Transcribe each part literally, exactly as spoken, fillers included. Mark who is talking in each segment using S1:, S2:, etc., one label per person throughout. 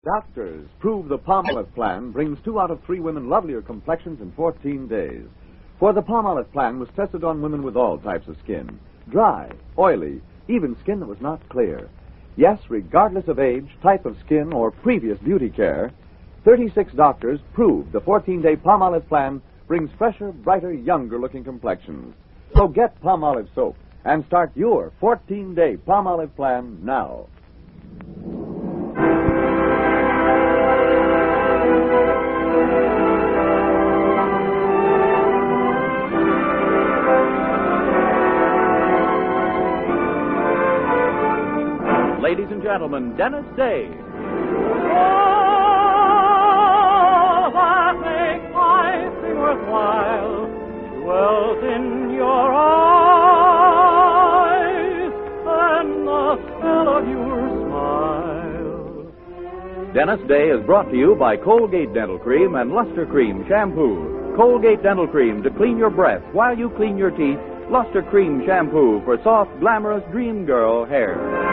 S1: Doctors prove the Palmolive plan brings two out of three women lovelier complexions in fourteen days. For the Palmolive plan was tested on women with all types of skin. Dry, oily, even skin that was not clear. Yes, regardless of age, type of skin, or previous beauty care, thirty-six doctors proved the fourteen-day Palmolive plan brings fresher, brighter, younger-looking complexions. So get Palmolive soap and start your fourteen-day Palmolive plan now.
S2: Ladies and gentlemen, Dennis Day.
S3: Oh, that makes life worthwhile dwells in your eyes and the spell of your smile.
S2: Dennis Day is brought to you by Colgate Dental Cream and Luster Cream Shampoo. Colgate Dental Cream to clean your breath while you clean your teeth. Luster Cream Shampoo for soft, glamorous dream girl hair.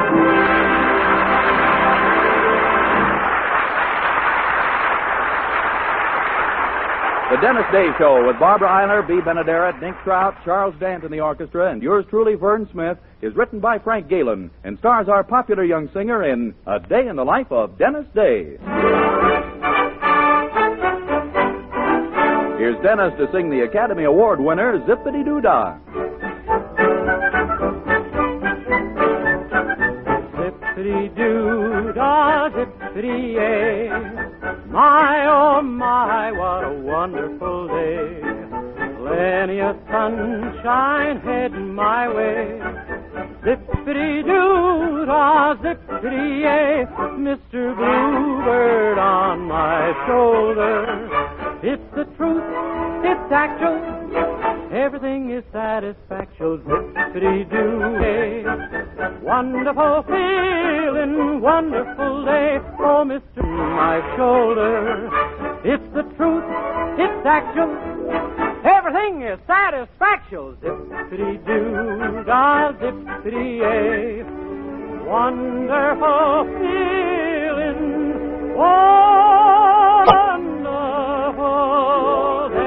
S2: The Dennis Day Show with Barbara Eiler, Bea Benaderet, Nick Trout, Charles Dant in the orchestra, and yours truly, Vern Smith, is written by Frank Galen and stars our popular young singer in A Day in the Life of Dennis Day. Here's Dennis to sing the Academy Award winner, Zippity-Doo-Dah.
S3: Zippity-doo-dah, zippity-yay. My, oh my, what a wonderful day. Plenty of sunshine heading my way. Zippity-doo-dah, zippity-yay. Mister Bluebird on my shoulder. It's the truth, it's actual. Everything is satisfactual. Zippity-doo-yay. Wonderful feeling, wonderful day. Oh, Mister my shoulder. It's the truth, it's actual. Everything is satisfactual. Zippity-doo-dah, zippity-yay. Wonderful feeling, wonderful day.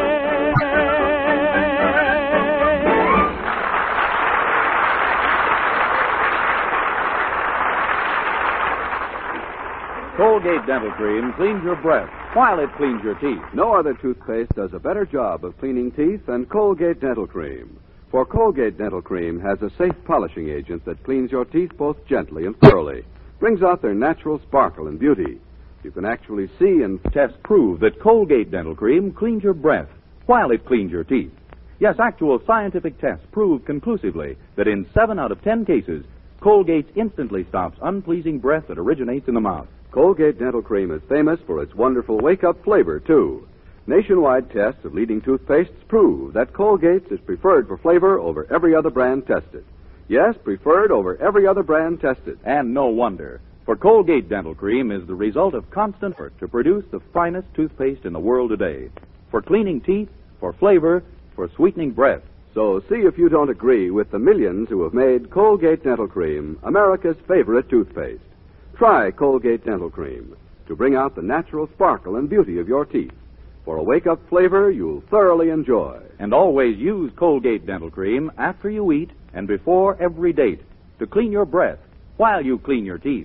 S2: Colgate Dental Cream cleans your breath while it cleans your teeth.
S4: No other toothpaste does a better job of cleaning teeth than Colgate Dental Cream. For Colgate Dental Cream has a safe polishing agent that cleans your teeth both gently and thoroughly, brings out their natural sparkle and beauty. You can actually see and
S2: Tests prove that Colgate Dental Cream cleans your breath while it cleans your teeth. Yes, actual scientific tests prove conclusively that in seven out of ten cases, Colgate instantly stops unpleasing breath that originates in the mouth.
S4: Colgate Dental Cream is famous for its wonderful wake-up flavor, too. Nationwide tests of leading toothpastes prove that Colgate's is preferred for flavor over every other brand tested. Yes, preferred over every other brand tested.
S2: And no wonder, for Colgate Dental Cream is the result of constant effort to produce the finest toothpaste in the world today. For cleaning teeth, for flavor, for sweetening breath.
S4: So see if you don't agree with the millions who have made Colgate Dental Cream America's favorite toothpaste. Try Colgate Dental Cream to bring out the natural sparkle and beauty of your teeth. For a wake-up flavor you'll thoroughly enjoy.
S2: And always use Colgate Dental Cream after you eat and before every date to clean your breath while you clean your teeth.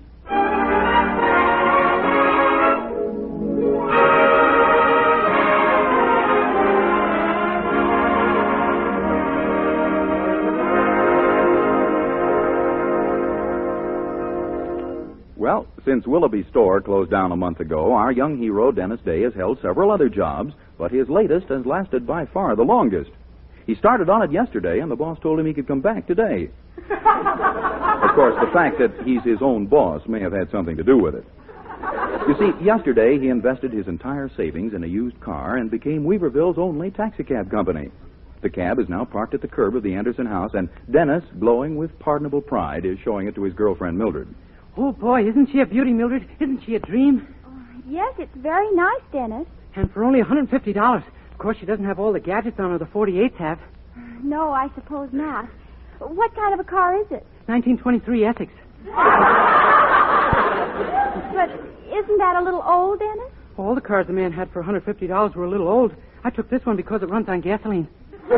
S2: Well, since Willoughby's store closed down a month ago, our young hero, Dennis Day, has held several other jobs, but his latest has lasted by far the longest. He started on it yesterday, and the boss told him he could come back today. Of course, the fact that he's his own boss may have had something to do with it. You see, yesterday he invested his entire savings in a used car and became Weaverville's only taxicab company. The cab is now parked at the curb of the Anderson house, and Dennis, glowing with pardonable pride, is showing it to his girlfriend, Mildred.
S5: Oh, boy, isn't she a beauty, Mildred? Isn't she a dream?
S6: Oh, yes, it's very nice, Dennis.
S5: And for only one hundred fifty dollars. Of course, she doesn't have all the gadgets on her the forty-eights have.
S6: No, I suppose not. What kind of a car is it?
S5: nineteen twenty-three Essex.
S6: But isn't that a little old, Dennis?
S5: All the cars the man had for one hundred fifty dollars were a little old. I took this one because it runs on gasoline.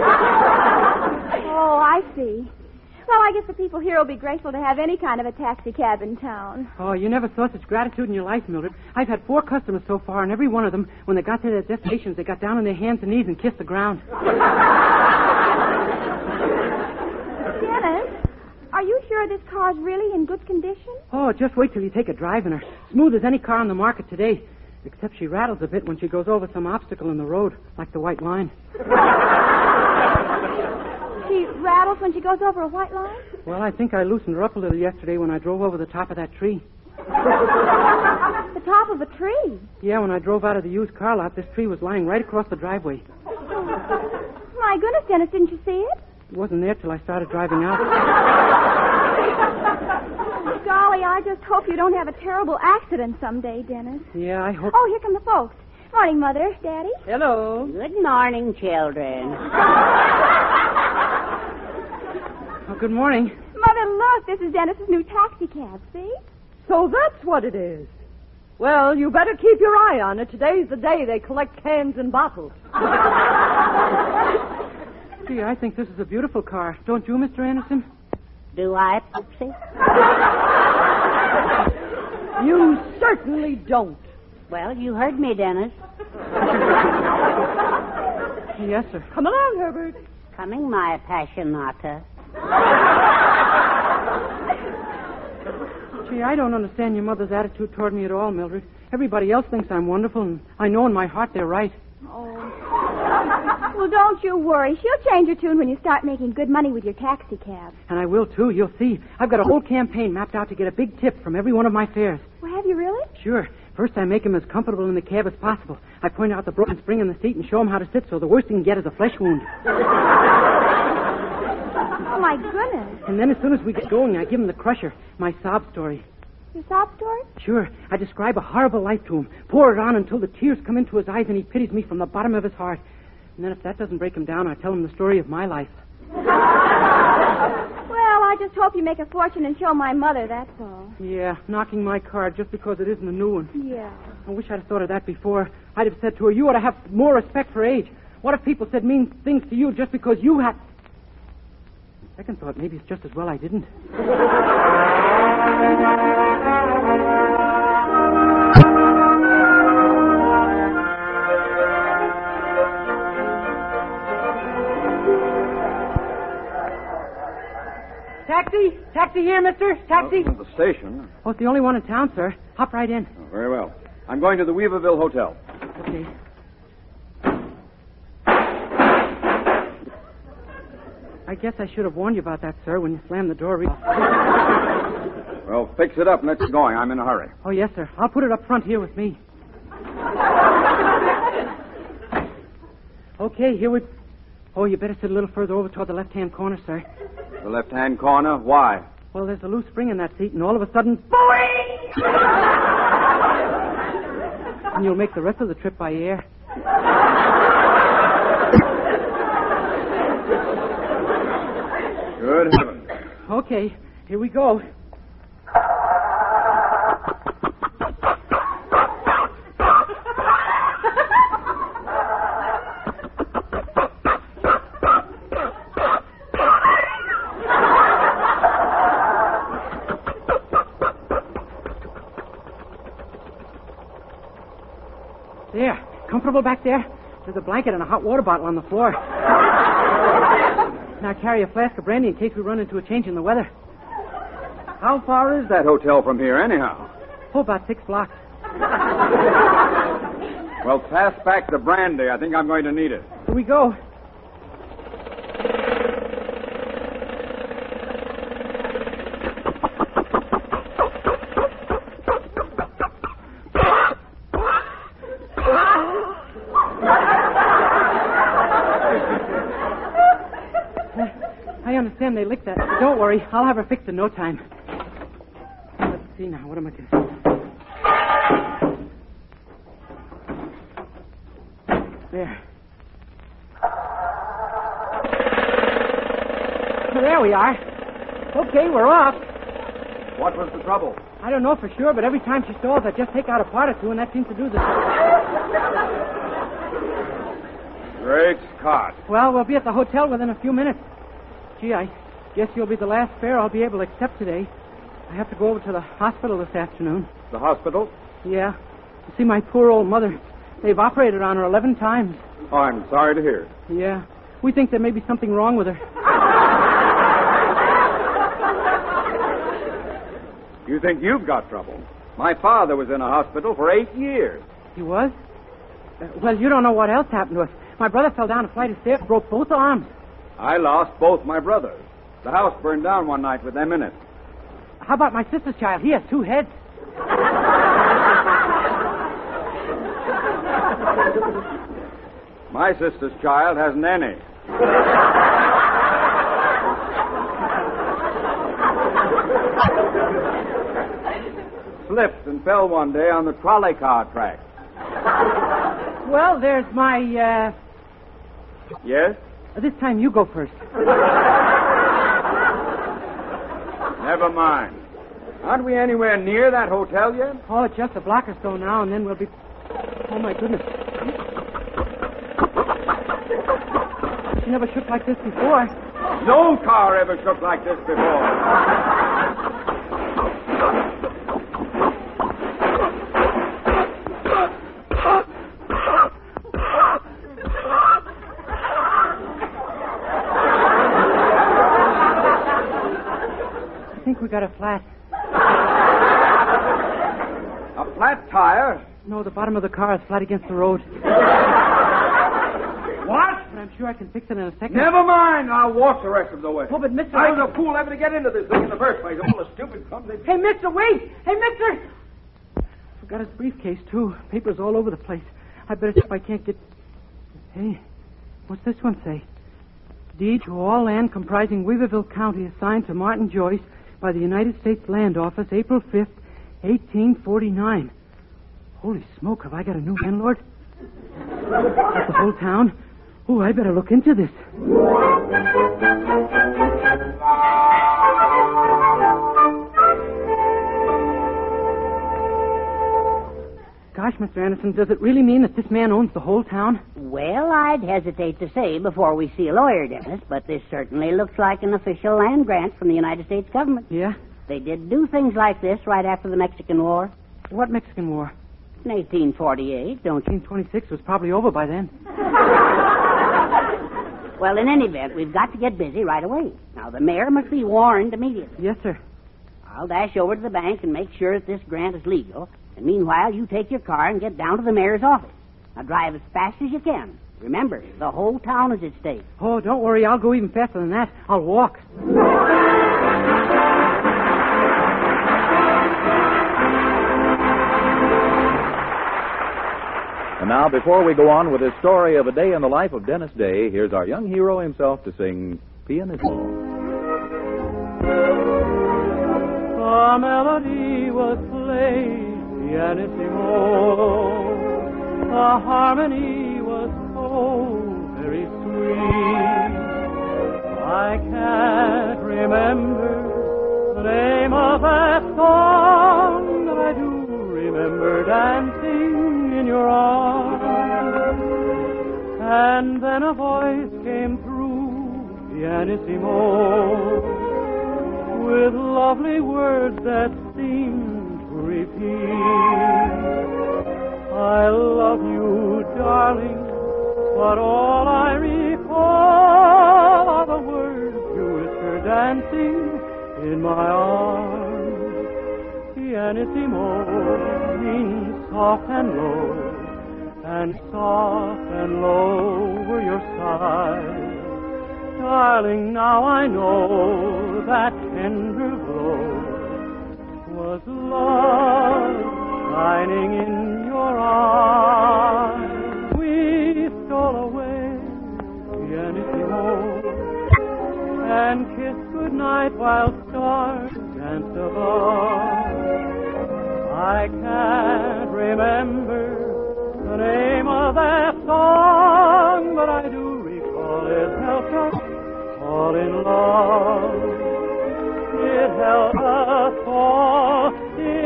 S6: Oh, I see. Well, I guess the people here will be grateful to have any kind of a taxi cab in town.
S5: Oh, you never saw such gratitude in your life, Mildred. I've had four customers so far, and every one of them, when they got to their destinations, they got down on their hands and knees and kissed the ground.
S6: Dennis, are you sure this car's really in good condition?
S5: Oh, just wait till you take a drive in her. Smooth as any car on the market today. Except she rattles a bit when she goes over some obstacle in the road, like the white line.
S6: She rattles when she goes over a white line?
S5: Well, I think I loosened her up a little yesterday when I drove over the top of that tree.
S6: The top of a tree?
S5: Yeah, when I drove out of the used car lot, this tree was lying right across the driveway.
S6: My goodness, Dennis, didn't you see it?
S5: It wasn't there till I started driving out.
S6: Golly, I just hope you don't have a terrible accident someday, Dennis.
S5: Yeah, I hope...
S6: Oh, here come the folks. Morning, Mother, Daddy.
S5: Hello.
S7: Good morning, children.
S5: Oh, good morning.
S6: Mother, look, this is Dennis's new taxi cab, see?
S8: So that's what it is. Well, you better keep your eye on it. Today's the day they collect cans and bottles.
S5: Gee, I think this is a beautiful car. Don't you, Mister Anderson?
S7: Do I, Popsy?
S8: You certainly don't.
S7: Well, you heard me, Dennis.
S5: Yes, sir.
S8: Come along, Herbert.
S7: Coming, my passionata.
S5: Gee, I don't understand your mother's attitude toward me at all, Mildred. Everybody else thinks I'm wonderful, and I know in my heart they're right.
S6: Oh. Well, don't you worry. She'll change her tune when you start making good money with your taxi cab.
S5: And I will, too. You'll see. I've got a whole campaign mapped out to get a big tip from every one of my fares.
S6: Well, have you really?
S5: Sure. First, I make him as comfortable in the cab as possible. I point out the broken spring in the seat and show him how to sit so the worst he can get is a flesh wound.
S6: Oh, my goodness.
S5: And then as soon as we get going, I give him the crusher, my sob story.
S6: Your sob story?
S5: Sure. I describe a horrible life to him, pour it on until the tears come into his eyes and he pities me from the bottom of his heart. And then if that doesn't break him down, I tell him the story of my life.
S6: Well, I just hope you make a fortune and show my mother, that's all.
S5: Yeah, knocking my car just because it isn't a new one.
S6: Yeah.
S5: I wish I'd have thought of that before. I'd have said to her, you ought to have more respect for age. What if people said mean things to you just because you had... Second thought, maybe it's just as well I didn't. Taxi? Taxi here, mister? Taxi?
S1: Well, this is the station.
S5: Oh, it's the only one in town, sir. Hop right in.
S1: Oh, very well. I'm going to the Weaverville Hotel.
S5: Okay. I guess I should have warned you about that, sir, when you slammed the door. Re-
S1: Well, fix it up and let's get going. I'm in a hurry.
S5: oh, yes, sir. I'll put it up front here with me. Okay, here we... Oh, you better sit a little further over toward the left-hand corner, sir.
S1: The left-hand corner? Why?
S5: Well, there's a loose spring in that seat, and all of a sudden... Boing! And you'll make the rest of the trip by air.
S1: Good heavens.
S5: Okay, here we go. There, comfortable back there? There's a blanket and a hot water bottle on the floor. Now carry a flask of brandy in case we run into a change in the weather.
S1: How far is that hotel from here, anyhow?
S5: Oh, about six blocks.
S1: Well, pass back the brandy. I think I'm going to need it.
S5: Here we go. I understand they licked that. Don't worry, I'll have her fixed in no time. Let's see now. What am I going to do? There. There we are. Okay, we're off.
S1: What was the trouble?
S5: I don't know for sure, but every time she stalls, I just take out a part or two, and that seems to do the...
S9: Great Scott.
S5: Well, we'll be at the hotel within a few minutes. Gee, I guess you'll be the last fare I'll be able to accept today. I have to go over to the hospital this afternoon.
S9: The hospital?
S5: Yeah. To see my poor old mother. They've operated on her eleven times.
S9: Oh, I'm sorry to hear.
S5: Yeah. We think there may be something wrong with her.
S9: You think you've got trouble? My father was in a hospital for eight years.
S5: He was? Uh, well, you don't know what else happened to us. My brother fell down a flight of stairs, broke both arms.
S9: I lost both my brothers. The house burned down one night with them in it.
S5: How about my sister's child? He has two heads.
S9: My sister's child hasn't any. Slipped and fell one day on the trolley car track.
S5: Well, there's my, uh...
S9: Yes?
S5: This time you go first.
S9: Never mind. Aren't we anywhere near that hotel yet?
S5: Oh, it's just a block or so now, and then we'll be... Oh, my goodness. She never shook like this before.
S9: No car ever shook like this before.
S5: I think we got a flat.
S9: A flat tire?
S5: No, the bottom of the car is flat against the road.
S9: What?
S5: But I'm sure I can fix it in a second.
S9: Never mind. I'll walk the rest of the way.
S5: Oh, but Mister
S9: I was a fool ever to get into this thing in the first place. All the stupid clumsy...
S5: Hey, Mister, wait! Hey, Mister! Forgot his briefcase, too. Papers all over the place. I better see if I can't get... Hey, what's this one say? Deed to all land comprising Weaverville County assigned to Martin Joyce by the United States Land Office, April fifth, eighteen forty-nine. Holy smoke, have I got a new landlord? That's the whole town? Oh, I better look into this. Gosh, Mister Anderson, does it really mean that this man owns the whole town?
S7: Well, I'd hesitate to say before we see a lawyer, Dennis, but this certainly looks like an official land grant from the United States government.
S5: Yeah?
S7: They did do things like this right after the Mexican War.
S5: What Mexican War?
S7: In eighteen forty-eight, don't you?
S5: eighteen twenty-six was probably over by then.
S7: Well, in any event, we've got to get busy right away. Now, the mayor must be warned immediately.
S5: Yes, sir.
S7: I'll dash over to the bank and make sure that this grant is legal. And meanwhile, you take your car and get down to the mayor's office. Now, drive as fast as you can. Remember, the whole town is at stake.
S5: Oh, don't worry. I'll go even faster than that. I'll walk.
S2: And now, before we go on with this story of a day in the life of Dennis Day, here's our young hero himself to sing Pianissimo.
S3: A melody was played, pianissimo. A harmony was so very sweet. I can't remember the name of that song, but I do remember dancing in your arms. And then a voice came through, pianissimo, with lovely words that seemed to repeat, I love you, darling, but all I recall are the words you whisper dancing in my arms. Pianissimo means soft and low, and soft and low were your sighs. Darling, now I know that tender glow was love shining in your eyes. We stole away, pianissimo, and kissed goodnight while stars danced above. I can't remember the name of that song, but I do recall it helped us fall in love. It helped us fall in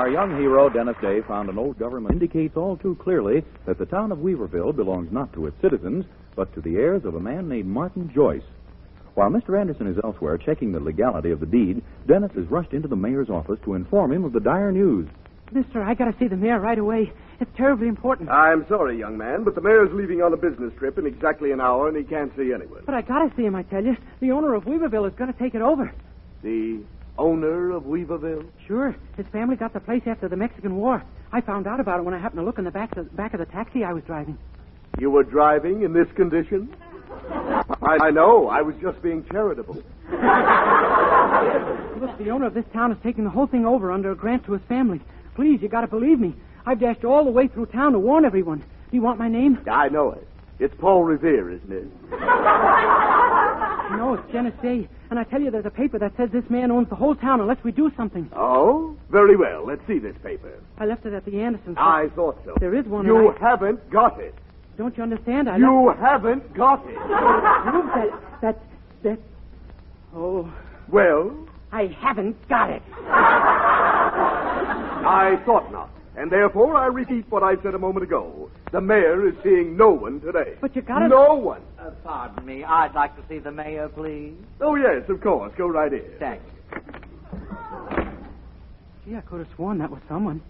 S2: young hero, Dennis Day, found an old government indicates all too clearly that the town of Weaverville belongs not to its citizens, but to the heirs of a man named Martin Joyce. While Mister Anderson is elsewhere checking the legality of the deed, Dennis is rushed into the mayor's office to inform him of the dire news.
S5: Mister, I gotta see the mayor right away. It's terribly important.
S10: I'm sorry, young man, but the mayor's leaving on a business trip in exactly an hour, and he can't see anyone.
S5: But I gotta see him, I tell you. The owner of Weaverville is gonna take it over.
S10: The owner of Weaverville?
S5: Sure. His family got the place after the Mexican War. I found out about it when I happened to look in the back of the, back of the taxi I was driving.
S10: You were driving in this condition? I, I know. I was just being charitable.
S5: Look, the owner of this town is taking the whole thing over under a grant to his family. Please, you gotta believe me. I've dashed all the way through town to warn everyone. Do you want my name?
S10: I know it. It's Paul Revere, isn't it?
S5: No, it's Dennis Day. And I tell you, there's a paper that says this man owns the whole town unless we do something.
S10: Oh? Very well. Let's see this paper.
S5: I left it at the Andersons.
S10: I thought so.
S5: There is one.
S10: You
S5: I...
S10: haven't got it.
S5: Don't you understand? I
S10: You
S5: left...
S10: haven't got it.
S5: Prove that, that, that... Oh...
S10: Well?
S5: I haven't got it.
S10: I thought not. And therefore, I repeat what I said a moment ago. The mayor is seeing no one today.
S5: But you gotta...
S10: No one.
S11: Uh, pardon me. I'd like to see the mayor, please.
S10: Oh, yes, of course. Go right in.
S11: Thanks.
S5: Gee, I could have sworn that was someone.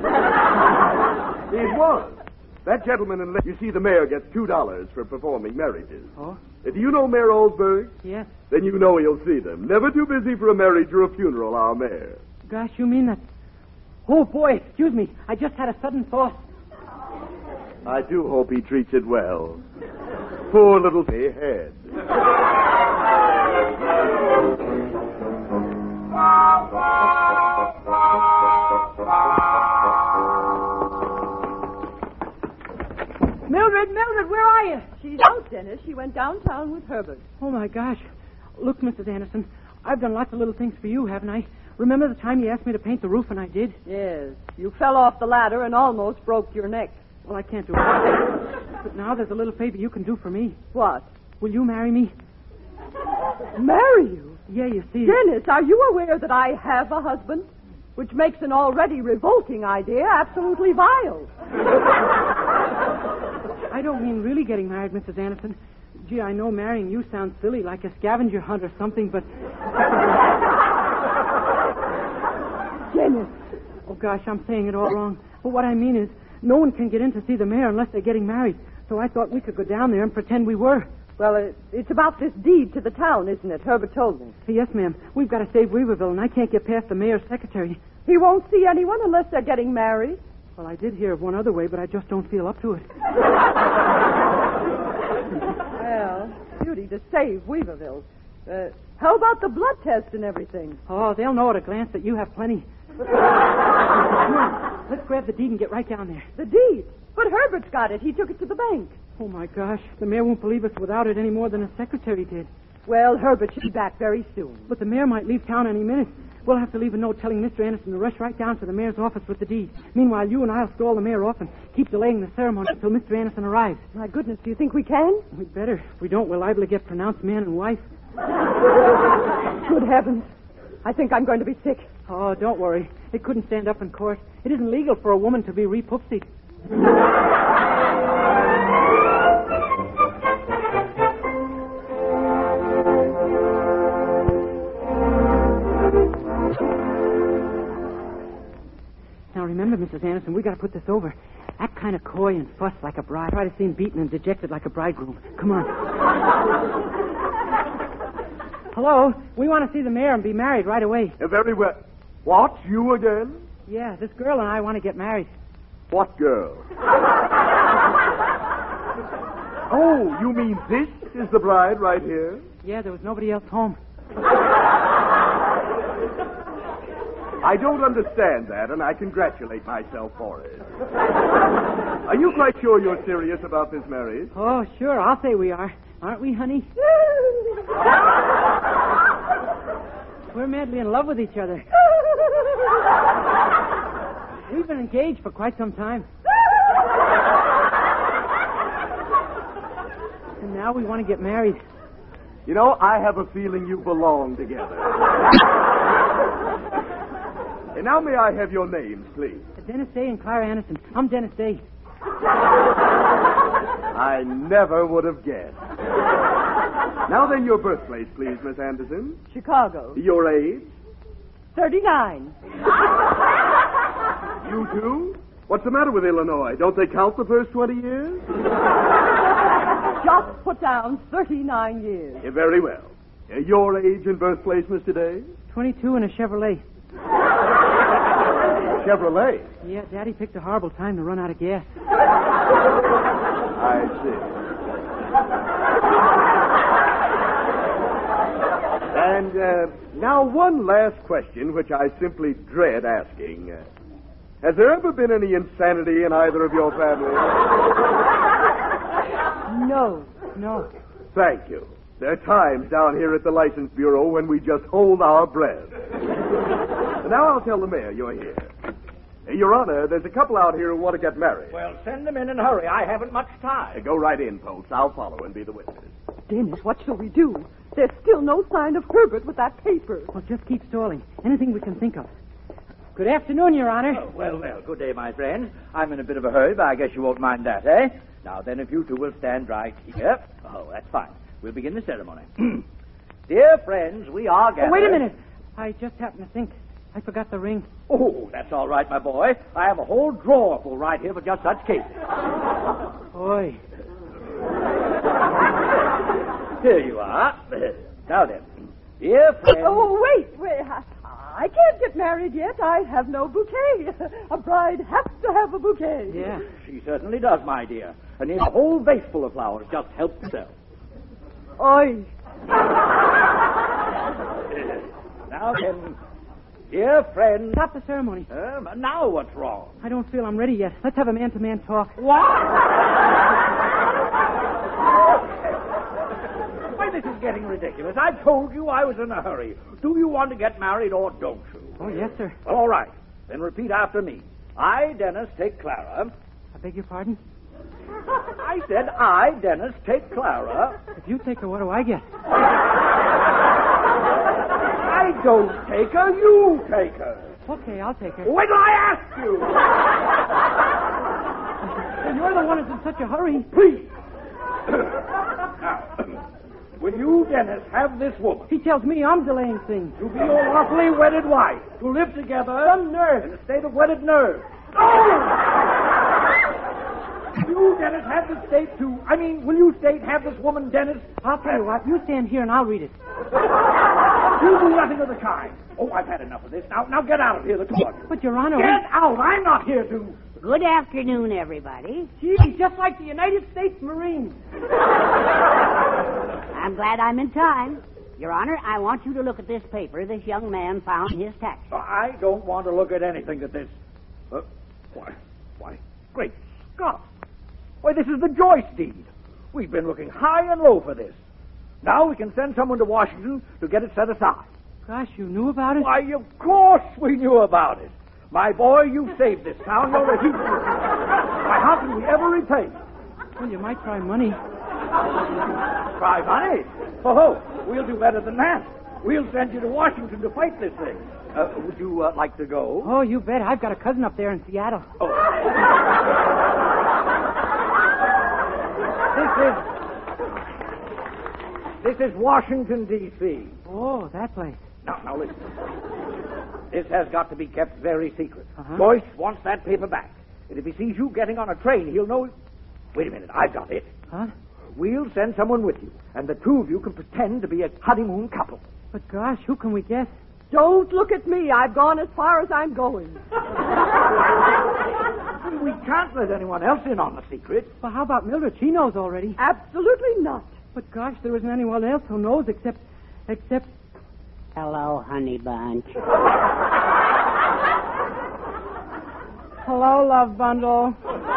S10: It was. That gentleman, and you see, the mayor gets two dollars for performing marriages.
S5: Oh?
S10: Uh, do you know Mayor Oldsberg?
S5: Yes.
S10: Then you know he'll see them. Never too busy for a marriage or a funeral, our mayor.
S5: Gosh, you mean that... Oh, boy, excuse me. I just had a sudden thought.
S10: I do hope he treats it well. Poor little head.
S8: Mildred, Mildred, where are you? She's out, Dennis. She went downtown with Herbert.
S5: Oh, my gosh. Look, Missus Anderson, I've done lots of little things for you, haven't I? Remember the time you asked me to paint the roof and I did?
S8: Yes. You fell off the ladder and almost broke your neck.
S5: Well, I can't do it. But now there's a little favor you can do for me.
S8: What?
S5: Will you marry me?
S8: Marry you?
S5: Yeah, you see...
S8: Dennis, are you aware that I have a husband? Which makes an already revolting idea absolutely vile.
S5: I don't mean really getting married, Missus Anderson. Gee, I know marrying you sounds silly, like a scavenger hunt or something, but...
S8: Dennis.
S5: Oh, gosh, I'm saying it all wrong. But what I mean is, no one can get in to see the mayor unless they're getting married. So I thought we could go down there and pretend we were.
S8: Well, it, it's about this deed to the town, isn't it? Herbert told me.
S5: Yes, ma'am. We've got to save Weaverville, and I can't get past the mayor's secretary.
S8: He won't see anyone unless they're getting married.
S5: Well, I did hear of one other way, but I just don't feel up to it.
S8: Well, beauty to save Weaverville. Uh, how about the blood test and everything?
S5: Oh, they'll know at a glance that you have plenty. Come on, let's grab the deed and get right down there.
S8: The deed? But Herbert's got it. He took it to the bank.
S5: Oh, my gosh. The mayor won't believe us without it any more than the secretary did.
S8: Well, Herbert should be back very soon.
S5: But the mayor might leave town any minute. We'll have to leave a note telling Mister Anderson to rush right down to the mayor's office with the deed. Meanwhile, you and I'll stall the mayor off and keep delaying the ceremony until Mister Anderson arrives.
S8: My goodness, do you think we can?
S5: We'd better. If we don't, we're liable to get pronounced man and wife.
S8: Good heavens. I think I'm going to be sick.
S5: Oh, don't worry. It couldn't stand up in court. It isn't legal for a woman to be repoopsied. Now, remember, Missus Anderson, we got to put this over. Act kind of coy and fuss like a bride. Try to seem beaten and dejected like a bridegroom. Come on. Hello? We want to see the mayor and be married right away.
S10: Uh, very well. What? You again?
S5: Yeah, this girl and I want to get married.
S10: What girl? Oh, you mean this is the bride right here?
S5: Yeah, there was nobody else home.
S10: I don't understand that, and I congratulate myself for it. Are you quite sure you're serious about this marriage?
S5: Oh, sure. I'll say we are. Aren't we, honey? We're madly in love with each other. We've been engaged for quite some time. And now we want to get married.
S10: You know, I have a feeling you belong together. And now may I have your names, please?
S5: Dennis Day and Clara Anderson. I'm Dennis Day.
S10: I never would have guessed. Now then, your birthplace, please, Miss Anderson.
S8: Chicago.
S10: Your age?
S8: thirty-nine.
S10: You too? What's the matter with Illinois? Don't they count the first twenty years?
S8: Just put down thirty-nine years.
S10: Yeah, very well. Uh, your age and birthplace, Mister Day?
S5: twenty-two and a Chevrolet.
S10: Chevrolet?
S5: Yeah, Daddy picked a horrible time to run out of gas.
S10: I see. And uh, now one last question, which I simply dread asking. Uh, has there ever been any insanity in either of your families?
S8: No.
S5: No.
S10: Thank you. There are times down here at the License Bureau when we just hold our breath. Now I'll tell the mayor you're here. Your Honor, there's a couple out here who want to get married.
S11: Well, send them in and hurry. I haven't much time.
S10: Uh, go right in, folks. I'll follow and be the witness.
S8: Dennis, what shall we do? There's still no sign of Herbert with that paper.
S5: Well, just keep stalling. Anything we can think of. Good afternoon, Your Honor.
S11: Oh, well, well, good day, my friends. I'm in a bit of a hurry, but I guess you won't mind that, eh? Now, then, if you two will stand right here. Oh, that's fine. We'll begin the ceremony. Dear friends, we are gathered...
S5: Oh, wait a minute. I just happened to think. I forgot the ring.
S11: Oh, that's all right, my boy. I have a whole drawer full right here for just such cases.
S5: Boy.
S11: Here you are. Now then, dear friends...
S8: Oh, wait, wait. I, I can't get married yet. I have no bouquet. A bride has to have a bouquet.
S5: Yeah.
S11: She certainly does, my dear. And here's a whole vase full of flowers. Just help yourself.
S8: Oi.
S11: Now then... Dear friend...
S5: Stop the ceremony.
S11: Uh, now what's wrong?
S5: I don't feel I'm ready yet. Let's have a man-to-man talk.
S11: What? Why, this is getting ridiculous. I told you I was in a hurry. Do you want to get married or don't you?
S5: Oh, yes, sir.
S11: Well, all right. Then repeat after me. I, Dennis, take Clara.
S5: I beg your pardon?
S11: I said I, Dennis, take Clara.
S5: If you take her, what do I get?
S11: I don't take her, you take her.
S5: Okay, I'll take her.
S11: Wait till I ask you.
S5: Well, you're the one who's in such a hurry.
S11: Please. Now, will you, Dennis, have this woman?
S5: He tells me I'm delaying things.
S11: To be your lawfully wedded wife. To live together.
S5: Some nerve.
S11: In a state of wedded nerve. Oh! You, Dennis, have the state to... I mean, will you state have this woman, Dennis?
S5: I'll tell you what. You stand here and I'll read it.
S11: You do nothing of the kind. Oh, I've had enough of this. Now, now get out of here, the two of you.
S5: But, Your Honor...
S11: Get
S5: we...
S11: out. I'm not here to...
S7: Good afternoon, everybody.
S5: Gee, just like the United States Marines.
S7: I'm glad I'm in time. Your Honor, I want you to look at this paper this young man found in his taxi.
S11: I don't want to look at anything that this... Uh, why, why, great Scott. Why, this is the Joyce deed. We've been looking high and low for this. Now we can send someone to Washington to get it set aside.
S5: Gosh, you knew about it?
S11: Why, of course we knew about it. My boy, you saved this town. You're a hero. Why, how can we ever repay you?
S5: Well, you might try money.
S11: Try money? Oh, we'll do better than that. We'll send you to Washington to fight this thing. Uh, would you uh, like to go?
S5: Oh, you bet. I've got a cousin up there in Seattle.
S11: Oh. This is... This is Washington, D C
S5: Oh, that place.
S11: Now, now listen. This has got to be kept very secret.
S5: Uh-huh.
S11: Joyce wants that paper back. And if he sees you getting on a train, he'll know... Wait a minute, I've got it.
S5: Huh?
S11: We'll send someone with you, and the two of you can pretend to be a honeymoon couple.
S5: But gosh, who can we guess?
S8: Don't look at me. I've gone as far as I'm going.
S11: We can't let anyone else in on the secret.
S5: Well, how about Mildred? She knows already.
S8: Absolutely not.
S5: But gosh, there isn't anyone else who knows except... except...
S7: Hello, honey bunch.
S5: Hello, love bundle.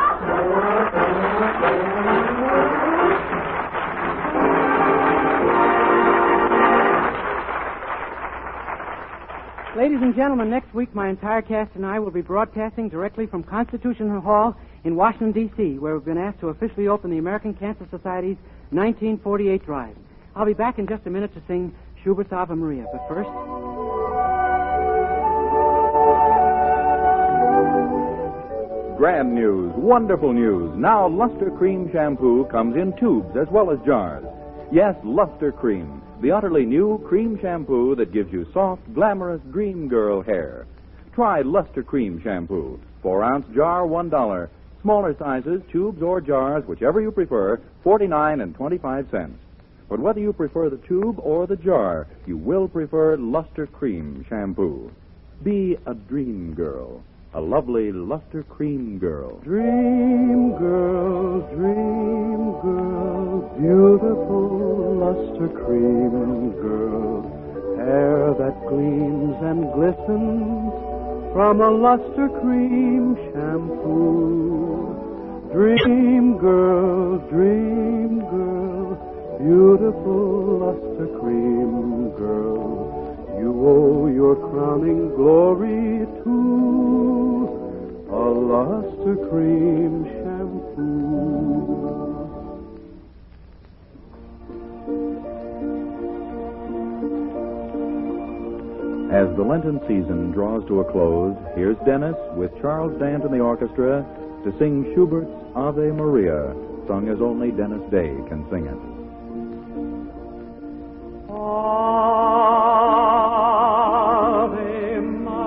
S5: Ladies and gentlemen, next week my entire cast and I will be broadcasting directly from Constitution Hall in Washington, D C, where we've been asked to officially open the American Cancer Society's nineteen forty-eight drive. I'll be back in just a minute to sing Schubert's Ave Maria, but first...
S2: Grand news, wonderful news. Now Luster Cream Shampoo comes in tubes as well as jars. Yes, Luster Cream, the utterly new cream shampoo that gives you soft, glamorous dream girl hair. Try Luster Cream Shampoo. Four ounce jar, one dollar. Smaller sizes, tubes or jars, whichever you prefer, forty-nine and twenty-five cents. But whether you prefer the tube or the jar, you will prefer Luster Cream Shampoo. Be a dream girl. A lovely Luster Cream girl.
S3: Dream girl, dream girl, beautiful Luster Cream girl. Hair that gleams and glistens from a Luster Cream shampoo. Dream girl, dream girl, beautiful Luster Cream girl. You owe your crowning glory to a Luster Cream shampoo.
S2: As the Lenten season draws to a close, here's Dennis with Charles Dant and the orchestra to sing Schubert's Ave Maria, sung as only Dennis Day can sing it.
S3: Ave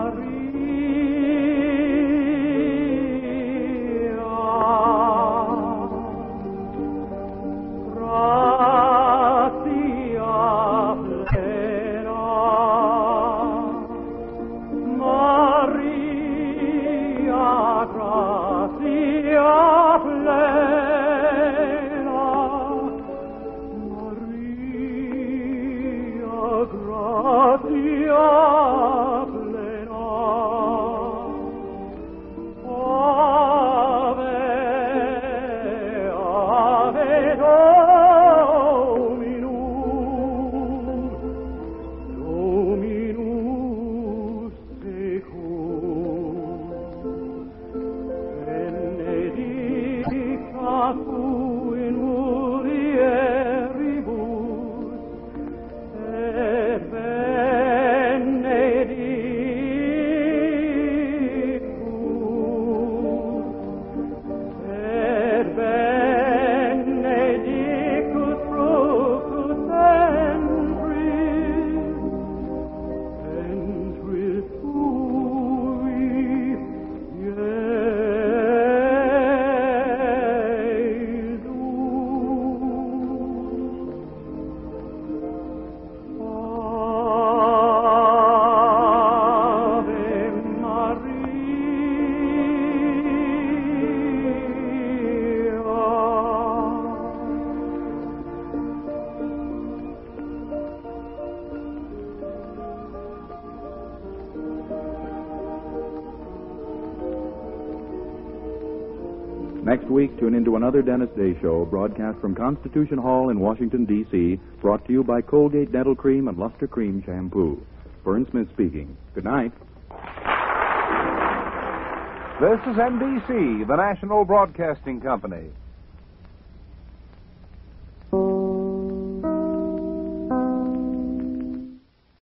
S2: Next week, tune into another Dennis Day Show, broadcast from Constitution Hall in Washington, D C, brought to you by Colgate Dental Cream and Luster Cream Shampoo. Vern Smith speaking. Good night.
S12: This is N B C, the national broadcasting company.